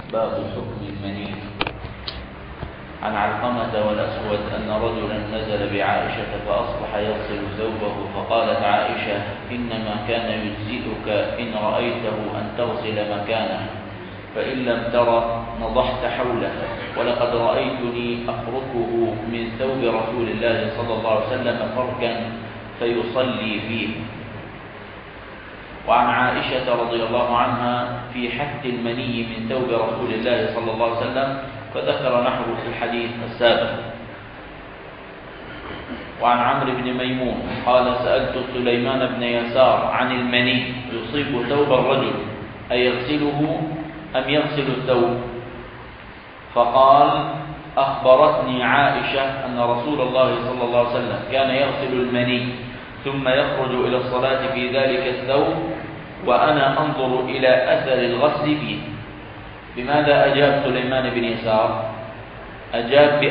باب حكم المني. عن علقمة والأسود أن رجلا نزل بعائشة فأصبح يغسل ثوبه، فقالت عائشة: إنما كان يجزئك إن رأيته أن تغسل مكانه، فإن لم تر نضحت حوله، ولقد رأيتني أفركه من ثوب رسول الله صلى الله عليه وسلم فركا فيصلي فيه. وعن عائشة رضي الله عنها في حث المني من ثوب رسول الله صلى الله عليه وسلم، فذكر نحوه في الحديث السابق. وعن عمرو بن ميمون قال: سألت سليمان بن يسار عن المني يصيب ثوب الرجل أيغسله أم يغسل الثوب؟ فقال: أخبرتني عائشة أن رسول الله صلى الله عليه وسلم كان يغسل المني ثم يخرج إلى الصلاة في ذلك الثوب، وأنا أنظر إلى أثر الغسل فيه. بماذا أجاب سليمان بن يسار؟ أجاب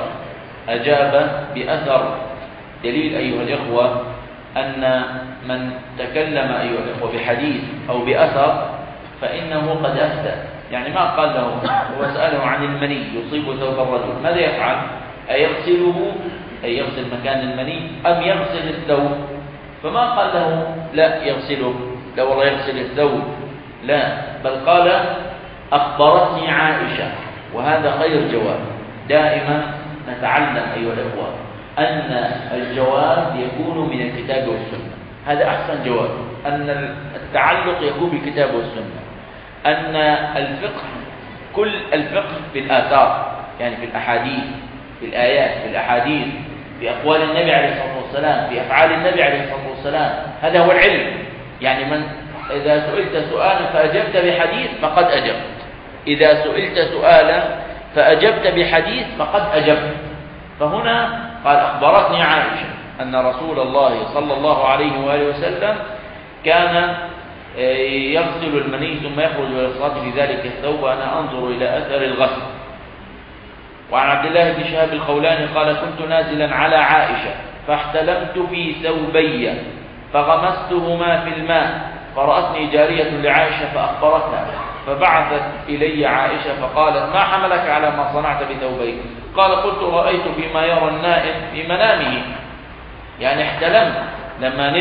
بأثر. دليل أيها الإخوة أن من تكلم أيها الإخوة بحديث أو بأثر فإنه قد أفتى. يعني ما قال له، هو سأله عن المني يصيب ثوب الرجل، ماذا يفعل؟ أيغسله أي يغسل مكان المني أم يغسل الثوب؟ فما قال له لا يغسله، لا والله يغسل الثوب، لا، بل قال: أخبرتني عائشة. وهذا خير جواب. دائما نتعلم أيها الأخوة أن الجواب يكون من الكتاب والسنة، هذا أحسن جواب، أن التعلق يكون بالكتاب والسنة، أن الفقه كل الفقه في الآثار، يعني في الأحاديث، في الآيات، في الأحاديث، في أقوال النبي عليه الصلاة والسلام، في أفعال النبي عليه الصلاة والسلام، هذا هو العلم. يعني من إذا سئلت سؤالا فأجبت بحديث فقد أجبت، إذا سئلت سؤالا فأجبت بحديث فقد أجبت. فهنا قال: أخبرتني عائشة أن رسول الله صلى الله عليه وآله وسلم كان يغسل المني ثم يخرج إلى الصلاة في ذلك الثوب، وأنا أنظر إلى أثر الغسل. وعن عبد الله بن شهاب الخولاني قال: كنت نازلا على عائشة فاحتلمت في ثوبي فغمستهما في الماء، فرأتني جارية لعائشة فأخبرتها، فبعثت إلي عائشة فقالت: ما حملك على ما صنعت بثوبيك؟ قال: قلت: رأيت فيما يرى النائم في منامه. يعني احتلمت لما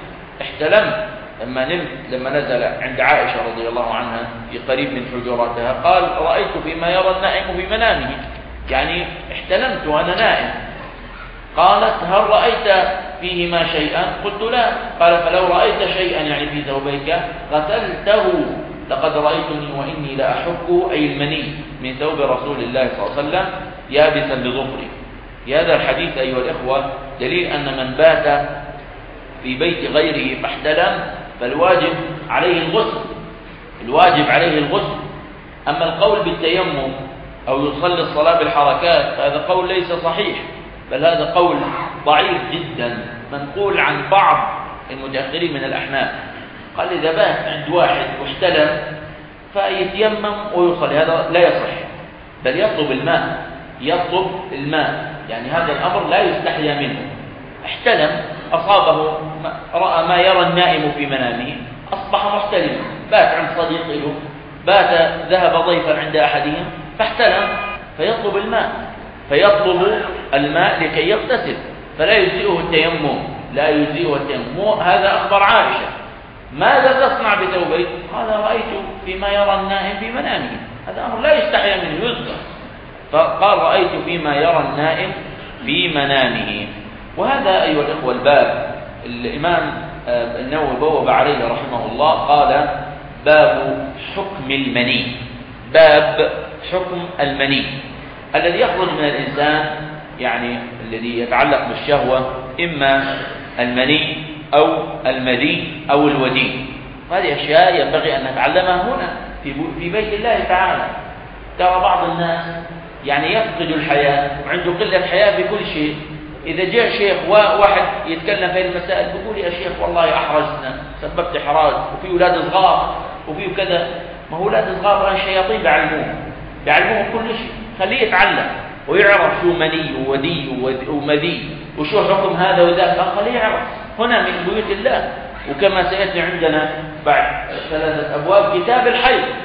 نمت لما نزل عند عائشة رضي الله عنها في قريب من حجراتها، قال: رأيت فيما يرى النائم في منامه، يعني احتلمت وأنا نائم. قالت: هل رأيت فيهما شيئا؟ قلت: لا. قال: فلو رأيت شيئا يعني في ثوبيك غسلته، لقد رأيتني وإني لأحك أي المني من ثوب رسول الله صلى الله عليه وسلم يابسا بظفري. في هذا الحديث أيها الإخوة دليل أن من بات في بيت غيره فاحتلم فالواجب عليه الغسل. أما القول بالتيمم أو يصلي الصلاة بالحركات فهذا قول ليس صحيح، بل هذا قول ضعيف جدا منقول عن بعض المتأخرين من الأحناف. قال: إذا بات عند واحد واحتلم فيتيمم ويصلي، هذا لا يصح، بل يطلب الماء. يعني هذا الأمر لا يستحيا منه. احتلم، أصابه رأى ما يرى النائم في منامه، أصبح محتلما، بات عند صديق له، ذهب ضيفا عند أحدهم فاحتلم، فيطلب الماء لكي يغتسل، فلا يجزئه التيمم. هذا أخبر عائشة: ماذا تصنع بثوبيك؟ قال: رأيت فيما يرى النائم في منامه. هذا أمر لا يستحيا منه، يذكر. فقال: رأيت فيما يرى النائم في منامه. وهذا أيها الإخوة الباب الإمام النووي بوب عليه رحمه الله، قال: باب حكم المني. باب حكم المني الذي يخرج من الإنسان، يعني الذي يتعلق بالشهوة، إما المني أو المذي أو الودي. هذه أشياء ينبغي أن نتعلمها هنا في بيت الله تعالى. ترى بعض الناس يعني يفقد الحياة وعنده قلة حياة في كل شيء. إذا جاء شيخ واحد يتكلم في المسائل بيقول: يا شيخ والله أحرجنا، سببت إحراج، وفي أولاد صغار وفي كذا. ما هو أولاد صغار الآن شياطين بيعلموهم كل شيء. خليه يتعلم ويعرف شو مني وودي ومذي وشو حكم هذا وذاك، خليه يعرف. هنا من بيوت الله. وكما سيأتي عندنا بعد 3 أبواب كتاب الحيض،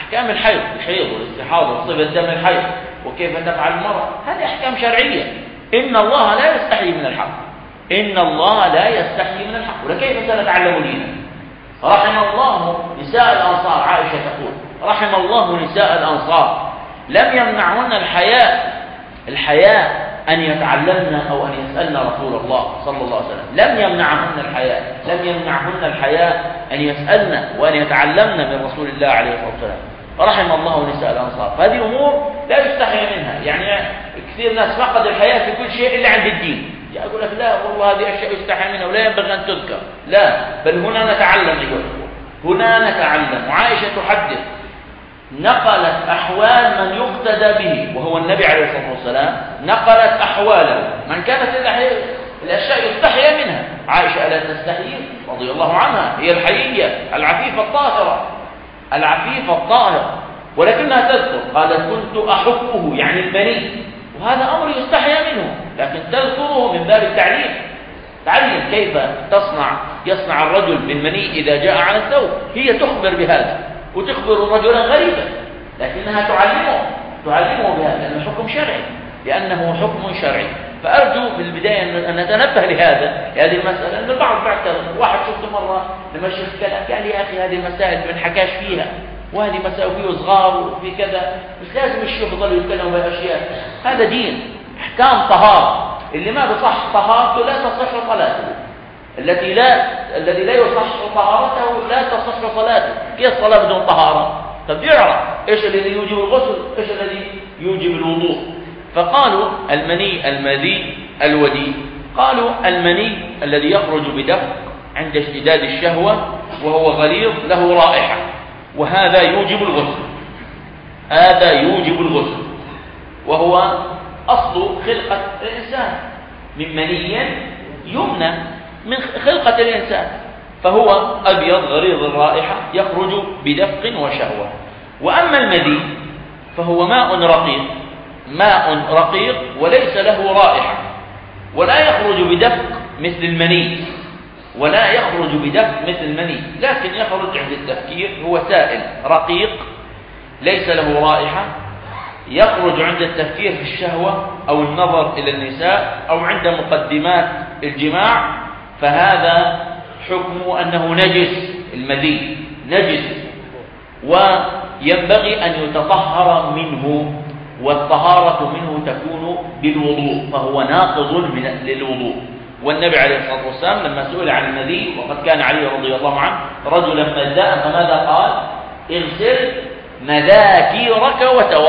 أحكام الحيض والاستحاضة وصفة دم الحيض وكيف تفعل المرأة، هذه أحكام شرعية. إن الله لا يستحي من الحق، إن الله لا يستحي من الحق، ولكيف سنتعلم دينا؟ رحم الله نساء الأنصار، عائشة تقول رحم الله نساء الأنصار لم يمنعهن الحياء أن يتعلمن أو أن يسألن رسول الله صلى الله عليه وسلم، لم يمنعهن الحياء أن يسألن وأن يتعلمن من رسول الله عليه الصلاة والسلام. رحم الله نساء الأنصار. فهذه أمور لا يستحي منها. يعني كثير ناس فقد الحياء في كل شيء إلا عند الدين، يقول لك لا والله هذه أشياء يستحي منها ولا ينبغي أن تذكر. لا، بل هنا نتعلم أيها الأخوة، هنا نتعلم. وعائشة تحدث نقلت أحوال من يقتدى به وهو النبي عليه الصلاة والسلام، نقلت أحواله من كانت الأشياء يستحي منها. عائشة ألا تستحي رضي الله عنها، هي الحيية العفيفة الطاهرة الطاهرة، ولكنها تذكر قالت كنت أحكه يعني المني، وهذا أمر يستحي منه، لكن تذكره من باب التعليم. تعلم كيف يصنع الرجل بالمني إذا جاء على الثوب. هي تخبر بهذا وتخبر رجلا غريبا، لكنها تعلمه بهذا لأنه حكم شرعي، لأنه حكم شرعي. فأرجو في البداية أن نتنبه لهذه المسألة. أن البعض بعترض. واحد شفته مرة لما شفت كلام قال لي يا أخي هذه المسائل ما نحكاش فيها، وهذه مسائل فيه صغار وفي كذا، مش لازم الشيخ يضل يتكلم بأشياء. هذا دين، أحكام طهارة. اللي ما بصح طهارته لا تصح صلاته، الذي لا يصح طهارته لا تصح صلاته. كيف الصلاة بدون طهارة؟ طب يعرف ايش الذي يوجب الغسل، ايش الذي يوجب الوضوء. فقالوا المني، المذي، الودي. قالوا المني الذي يخرج بدفق عند اشتداد الشهوة وهو غليظ له رائحة، وهذا يوجب الغسل، وهو أصل خلقة الإنسان من مني يمنى من خلقة الإنسان، فهو أبيض غليظ الرائحة يخرج بدفق وشهوة. وأما المذي فهو ماء رقيق وليس له رائحة، ولا يخرج بدفق مثل المني، لكن يخرج عند التفكير. هو سائل رقيق ليس له رائحة، يخرج عند التفكير في الشهوة أو النظر إلى النساء أو عند مقدمات الجماع، فهذا حكم أنه نجس. المذي نجس وينبغي أن يتطهر منه، والطهارة منه تكون بالوضوء، فهو ناقض للوضوء. والنبي عليه الصلاة والسلام لما سئل عن المذي، وقد كان علي رضي الله عنه رجلا مذاء، فماذا قال؟ اغسل مذاكيرك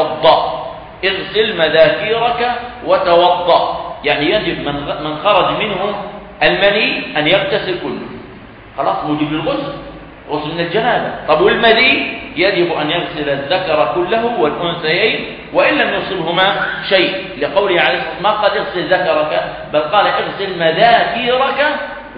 وتوضأ. يعني يجب من خرج منه المني أن يغتسل كله، خلاص موجب للغسل، غسل من الجنابة. طب والمذي يجب أن يغسل الذكر كله والأنثيين وإن لم يصبهما شيء، لقوله عليه الصلاة والسلام ما قال اغسل ذكرك، بل قال اغسل مذاكيرك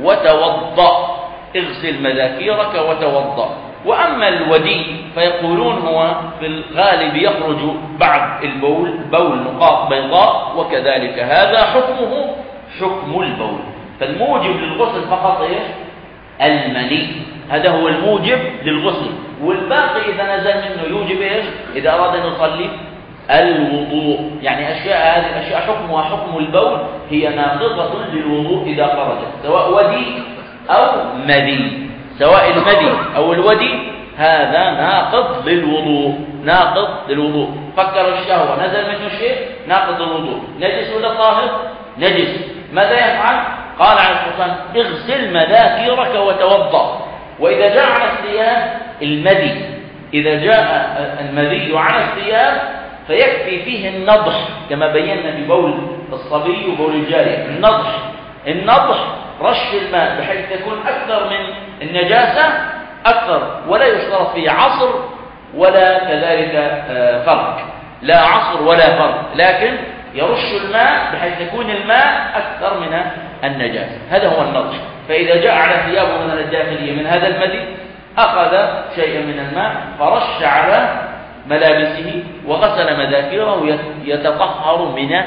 وتوضأ. وأما الودي فيقولون هو في الغالب يخرج بعد البول، بول نقاط بيضاء، وكذلك هذا حكمه حكم البول. فالموجب للغسل فقط ايش؟ المني، هذا هو الموجب للغسل، والباقي إذا نزل منه يوجب ايش؟ إذا أراد أن يصلي الوضوء. يعني هذه الأشياء حكمها حكم البول، هي ناقضة للوضوء إذا خرجت، سواء ودي أو مذي، سواء المذي أو الودي، هذا ناقض للوضوء. فكر الشهوة نزل منه شيء ناقض الوضوء، نجس ولا طاهر؟ نجس. ماذا يفعل؟ قال عليه الصلاة والسلام اغسل مذاكيرك وتوضأ. وإذا جاء على الثياب المذي، إذا جاء المذي على الثياب فيكفي فيه النضح، كما بينا ببول الصبي وبول الجارية. النضح رش الماء بحيث يكون أكثر من النجاسة أكثر، ولا يشترط فيه عصر ولا كذلك فرق، لا عصر ولا فرق، لكن يرش الماء بحيث يكون الماء أكثر من النجاسة. هذا هو النضح. فإذا جاء على ثيابه من الداخلية من هذا المذي أخذ شيئا من الماء فرش على ملابسه وغسل مذاكيره يتطهر من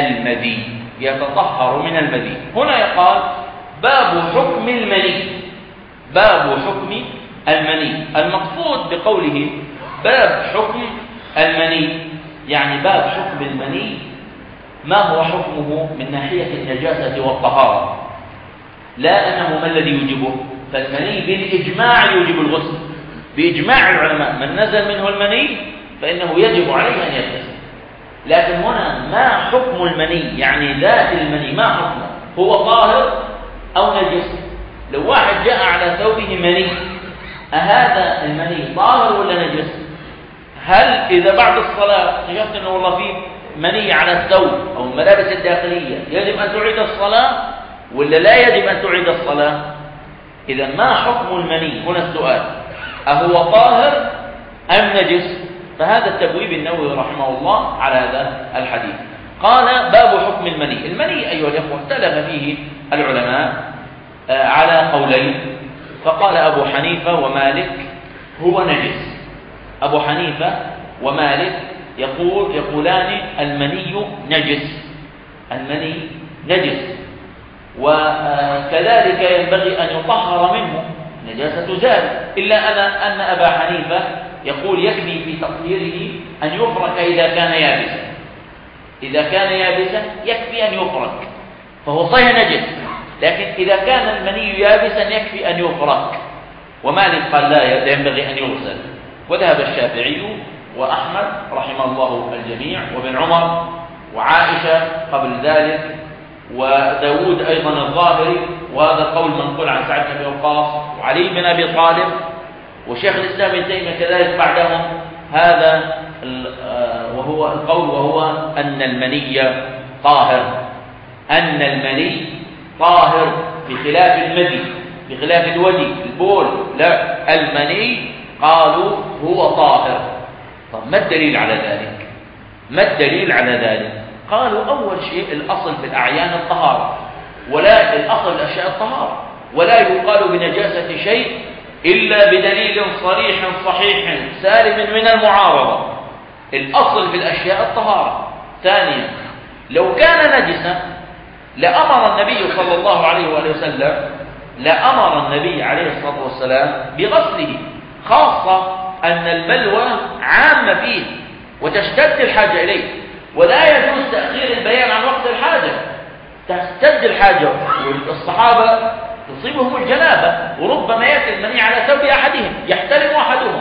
المذي. هنا يقال باب حكم المني. المقصود بقوله باب حكم المني، يعني باب حكم المني ما هو حكمه من ناحية النجاسة والطهارة، لا أنه ما الذي يوجبه. فالمني بالإجماع يوجب الغسل بإجماع العلماء، من نزل منه المني فإنه يجب عليه أن يغتسل. لكن هنا ما حكم المني، يعني ذات المني ما حكمه، هو طاهر أو نجس؟ لو واحد جاء على ثوبه مني، أهذا المني طاهر ولا نجس؟ هل إذا بعد الصلاة اكتشفت أنه والله فيه مني على الثوب أو الملابس الداخلية يجب أن تعيد الصلاة ولا لا يجب أن تعيد الصلاة؟ إذا ما حكم المني؟ هنا السؤال، أهو طاهر أم نجس؟ فهذا التبويب النووي رحمه الله على هذا الحديث. قال باب حكم المني. المني أيها الأخوة اختلف فيه العلماء على قولين، فقال أبو حنيفة ومالك هو نجس. أبو حنيفة ومالك يقولان المني نجس، المني نجس، وكذلك ينبغي أن يطهر منه، نجاسة زال، إلا أن أبا حنيفة يقول يكفي في تطهيره أن يفرك إذا كان يابسا، إذا كان يابسا يكفي أن يفرك فهو صحيح نجس، لكن إذا كان المني يابسا يكفي أن يفرك. ومالك قال لا ينبغي أن يغسل. وذهب الشافعي وأحمد رحمه الله الجميع وابن عمر وعائشة قبل ذلك وداود أيضا الظاهري، وهذا القول منقول عن سعد بن أبي وقاص وعلي بن أبي طالب وشيخ الإسلام ابن تيمية كذلك بعدهم، هذا وهو القول، وهو أن المني طاهر، أن المني طاهر بخلاف المذي، بخلاف الودي البول، لا، المني قالوا هو طاهر. طب ما الدليل على ذلك؟ ما الدليل على ذلك؟ قالوا أول شيء الأصل في الأعيان الطهارة، ولا الأصل الأشياء الطهارة، ولا يقال بنجاسة شيء إلا بدليل صريح صحيح سالم من المعارضة. الأصل في الأشياء الطهارة. ثانيا، لو كان نجسا لأمر النبي صلى الله عليه وآله وسلم، لأمر النبي عليه الصلاة والسلام بغسله، خاصة أن البلوى عامة فيه وتشتد الحاجة إليه، ولا يجوز تأخير البيان عن وقت الحاجة. تشتد الحاجة والصحابة تصيبهم الجنابة، وربما يأتي المني على ثوب أحدهم يحتلم أحدهم،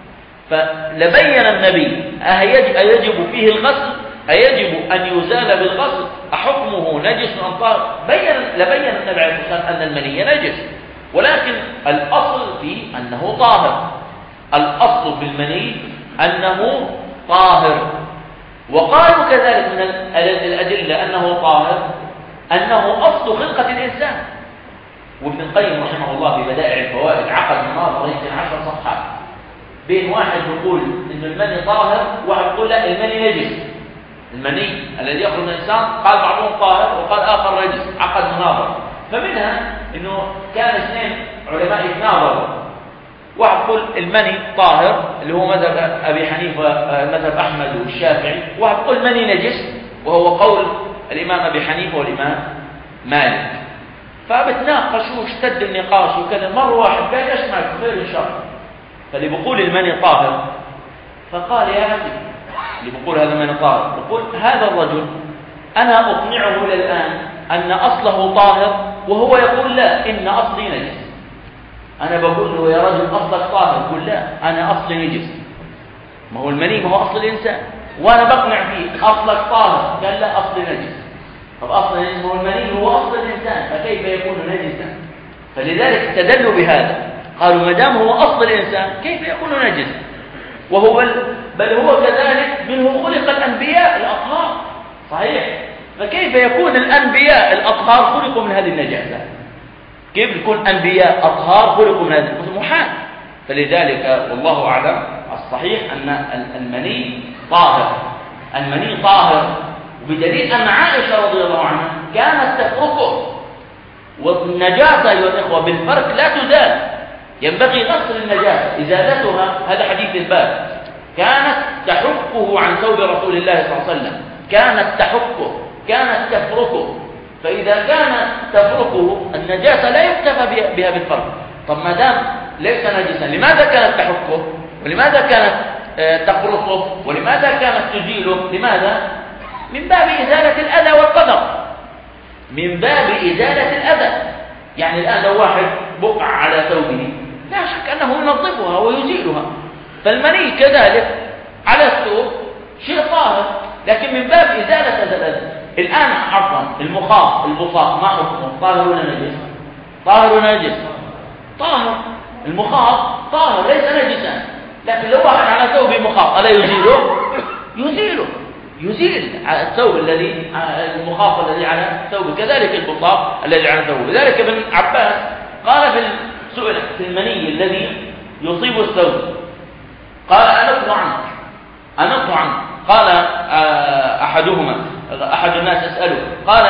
فلبين النبي أيجب فيه الغسل، أيجب أن يزال بالغسل، أحكمه نجس أم طاهر؟ لبين النبي عليه الصلاة والسلام أن المني نجس، ولكن الأصل فيه أنه طاهر، الأصل في المني أنه طاهر. وقالوا كذلك من الأدلة أنه طاهر أنه أصل خلقة الإنسان. وابن القيم رحمه الله في بدائع الفوائد عقد مناظرة يمكن 10 صفحات بين واحد يقول إن المني طاهر وواحد يقول لا المني نجس. المني الذي يخرج من الإنسان قال بعضهم طاهر وقال آخر نجس، عقد مناظرة. فمنها إنه كان اثنين علماء يتناظروا، واحد يقول المني طاهر اللي هو مذهب أبي حنيفة مذهب أحمد والشافعي، واحد يقول المني نجس وهو قول الإمام أبي حنيفة والإمام مالك. فبتناقشوا واشتد النقاش وكذا. مرة واحد قال اسمع خير إن شاء الله، فاللي بيقول المني طاهر فقال يا أخي اللي بيقول هذا المني طاهر، بيقول هذا الرجل أنا أقنعه إلى الآن أن أصله طاهر وهو يقول لا إن أصلي نجس. أنا بقول له يا رجل أصلك طاهر، يقول لا أنا أصلي نجس. ما هو المني ما هو أصل الإنسان، وأنا بقنع فيه أصلك طاهر، قال لا أصلي نجس. طب أصل النجس هو المني، هو أصل الإنسان، فكيف يكون نجسا؟ فلذلك استدلوا بهذا، قالوا ما دام هو أصل الإنسان كيف يكون نجسا؟ وهو بل هو كذلك منه خلق الأنبياء الأطهار، صحيح؟ فكيف يكون الأنبياء الأطهار خلقوا من هذه النجاسة؟ كيف يكون أنبياء أطهار خلقوا من هذه النجاسة؟ محال. فلذلك والله أعلم الصحيح أن المني طاهر، المني طاهر، بدليل أن عائشة رضي الله عنها كانت تفركه، والنجاسة أيها الإخوة بالفرك لا تزال، ينبغي غسل النجاسة إزالتها، هذا حديث الباب. كانت تحكه عن ثوب رسول الله صلى الله عليه وسلم، كانت تحكه، كانت تفركه، فإذا كانت تفركه النجاسة لا يكتفى بها بالفرك. طب ما دام ليس نجسا لماذا كانت تحكه؟ ولماذا كانت تقرصه؟ ولماذا كانت تزيله؟ لماذا؟ من باب إزالة الأذى والقدر، من باب إزالة الأذى. يعني الآن لو واحد بقع على ثوبه لا شك أنه ينظفها ويزيلها، فالمني كذلك على الثوب شيء طاهر، لكن من باب إزالة هذا الأذى. الآن عفوا المخاط البصاق ما حكمه؟ طاهر ولا نجس؟ طاهر ولا نجس؟ طاهر. المخاط طاهر ليس نجسا، لكن لو واحد على ثوبه مخاط ألا يزيله؟ يزيل الثوب الذي المخاط الذي على ثوبه، كذلك البصاق الذي على ثوبه. لذلك ابن عباس قال في سئل في المني الذي يصيب الثوب قال أنقض عنك. قال أحد الناس يسأله قال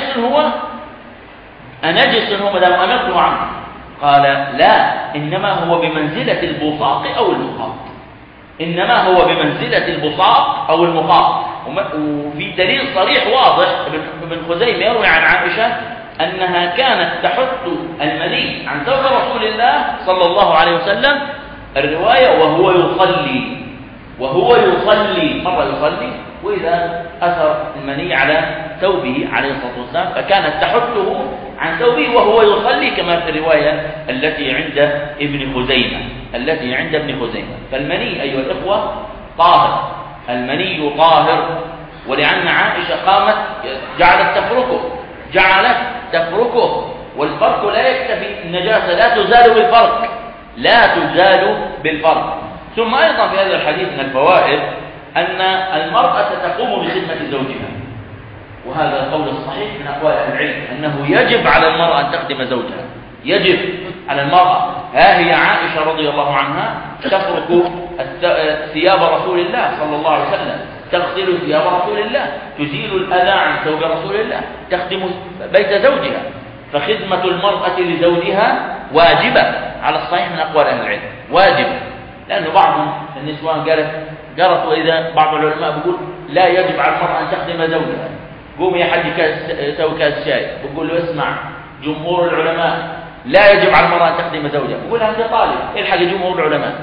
أنجس هو ما دام أنقض عنك؟ قال لا، إنما هو بمنزلة البصاق أو المخاط، إنما هو بمنزلة البصاق أو المخاط. وفي دليل صريح واضح ابن خزيمة يروي عن عائشة أنها كانت تحط المني عن ثوب رسول الله صلى الله عليه وسلم، الرواية وهو يصلي مرة يصلي، وإذا أثر المني على ثوبه عليه الصلاة والسلام فكانت تحطه عن ثوبه وهو يصلي، كما في الرواية التي عند ابن خزيمة. فالمني أيها الإخوة طاهر، المني طاهر. ولأن عائشة قامت جعلت تفركه، والفرك لا يكتفي، النجاسة لا تزال بالفرك. ثم أيضا في هذا الحديث من الفوائد أن المرأة تقوم بخدمة زوجها، وهذا القول الصحيح من أقوال أهل العلم أنه يجب على المرأة أن تخدم زوجها، يجب على المرأة. ها هي عائشة رضي الله عنها تفرك ثياب رسول الله صلى الله عليه وسلم، تغسل ثياب رسول الله، تزيل الأذى عن ثوب رسول الله، تخدم بيت زوجها. فخدمة المرأة لزوجها واجبة على الصحيح من أقوال أهل العلم، واجبة. لأنه بعض النسوان قالت وإذا بعض العلماء بيقول لا يجب على المرأة أن تخدم زوجها، قوم يا حد سوي كاس شاي، بقول له اسمع جمهور العلماء لا يجب على المرأة أن تخدم زوجها، بقول أنت طالب الحق جمهور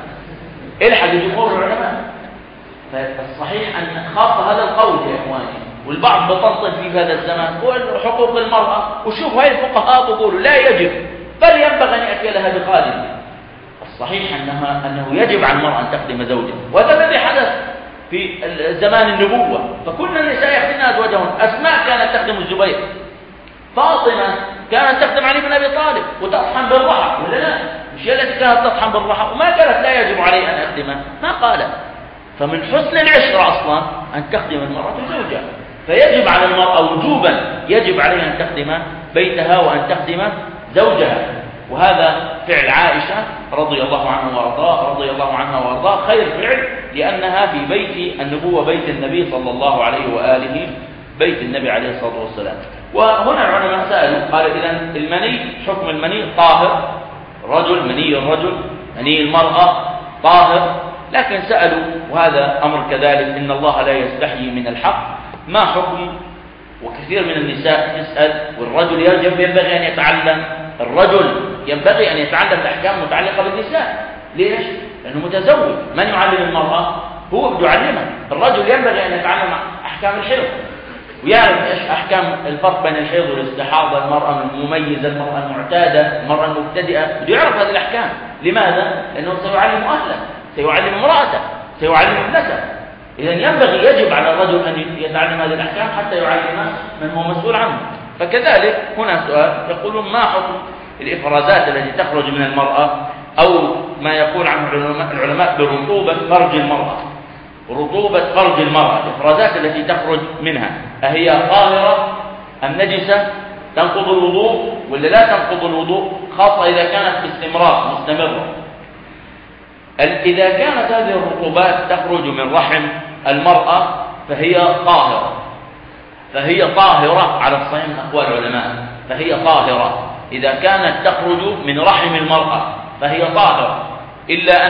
العلماء. فالصحيح أن خاصة هذا القول يا إخواني، والبعض بطنطن في هذا الزمان هو حقوق المرأة، وشوف هاي الفقهاء بيقولوا لا يجب بل ينبغي أن يأتي لها بخادم. الصحيح أنه يجب على المرأة أن تخدم زوجها، وهذا الذي حدث في زمان النبوة، فكل النساء يخدمن أزواجهن. أسماء كانت تخدم الزبير، فاطمة كانت تخدم علي بن أبي طالب وتطحن بالرحى، ولا لا؟ مش هي التي كانت تطحن بالرحى وما قالت لا يجب علي أن أخدمها، ما قالت. فمن حسن العشرة أصلا أن تخدم المرأة زوجها، فيجب على المرأة وجوبا يجب عليها أن تخدم بيتها وأن تخدم زوجها. وهذا فعل عائشة رضي الله عنها وارضاها خير فعل، لأنها في بيت النبوة، بيت النبي صلى الله عليه وآله، بيت النبي عليه الصلاة والسلام. وهنا العلماء سألوا قال إذن المني، حكم المني طاهر، مني الرجل مني المرأة طاهر، لكن سألوا وهذا أمر كذلك إن الله لا يستحيي من الحق، ما حكم؟ وكثير من النساء تسأل، والرجل ينبغي أن يتعلم، الأحكام المتعلقة بالنساء. ليش؟ لأنه متزوج، من يعلم المرأة؟ هو بده يعلمها. الرجل ينبغي أن يتعلم أحكام الحيض ويعرف إيش أحكام الفرق بين الحيض والاستحاضة، المرأة المميزة، المرأة المعتادة، المرأة المبتدئة، بده يعرف هذه الأحكام. لماذا؟ لأنه سيعلم أهله، سيعلم امرأته، سيعلم ابنته. إذن يجب على الرجل أن يتعلم هذه الأحكام حتى يعلم من هو مسؤول عنه. فكذلك هنا سؤال، يقولون ما حكم الإفرازات التي تخرج من المرأة، أو ما يقول عنه العلماء برطوبة فرج المرأة، الإفرازات التي تخرج منها أهي طاهرة أم نجسة؟ تنقض الوضوء ولا لا تنقض الوضوء؟ خاصة إذا كانت باستمرار مستمرة. إذا كانت هذه الرطوبات تخرج من رحم المرأة فهي طاهرة على الصحيح من أقوال العلماء، فهي طاهرة. إذا كانت تخرج من رحم المرأة فهي طاهرة، إلا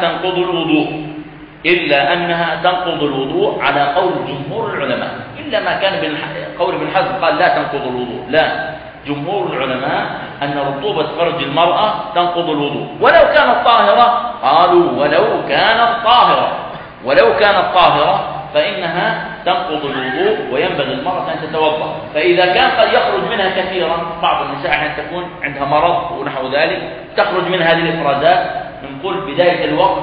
أنها تنقض الوضوء على قول جمهور العلماء، إلا ما كان قول ابن حزم قال لا تنقض الوضوء. لا، جمهور العلماء أن رطوبة فرج المرأة تنقض الوضوء ولو كانت طاهرة. قالوا ولو كانت طاهرة، ولو كانت طاهرة فإنها تنقض الوضوء وينبغي المرأة أن تتوضأ. فإذا كان قد يخرج منها كثيرا، بعض النساء أحيانا تكون عندها مرض ونحو ذلك تخرج من هذه الإفرازات، نقول بداية الوقت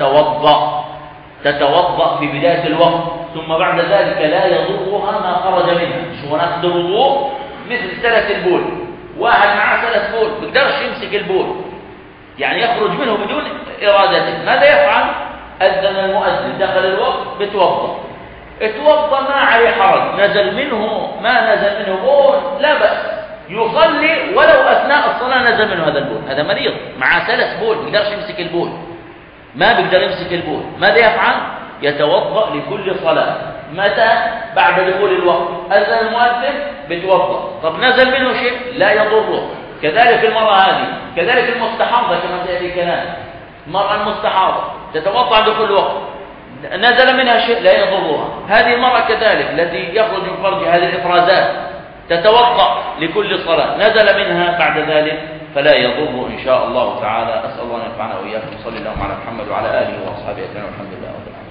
تتوضأ في بداية الوقت، ثم بعد ذلك لا يضرها ما خرج منها. شو ناخذ الوضوء مثل سلس البول، واحد معاه سلس بول بيقدرش يمسك البول، يعني يخرج منه بدون إرادته، ماذا يفعل؟ أذن المؤذن دخل الوقت بتوضأ، اتوضأ ما عليه حرج، نزل منه ما نزل منه بول لا بأس، يصلي ولو أثناء الصلاة نزل منه هذا البول. هذا مريض معاه سلس بول بيقدرش يمسك البول، ما بيقدر يمسك البول، ماذا يفعل؟ يتوضأ لكل صلاة. متى؟ بعد دخول الوقت، أذن المؤذن بتوضأ. طب نزل منه شيء لا يضره. كذلك المرأة هذه، كذلك المستحاضة كما سيأتي كلام، المرأة المستحاضة تتوضأ عند كل وقت، نزل منها شيء لا يضرها. هذه المرأة كذلك التي يخرج من فرجها هذه الإفرازات تتوضأ لكل صلاة، نزل منها بعد ذلك فلا يضر إن شاء الله تعالى. أسأل الله أن ينفعنا وإياكم. صلى الله على محمد وعلى آله وأصحابه أجمعين والحمد لله رب العالمين.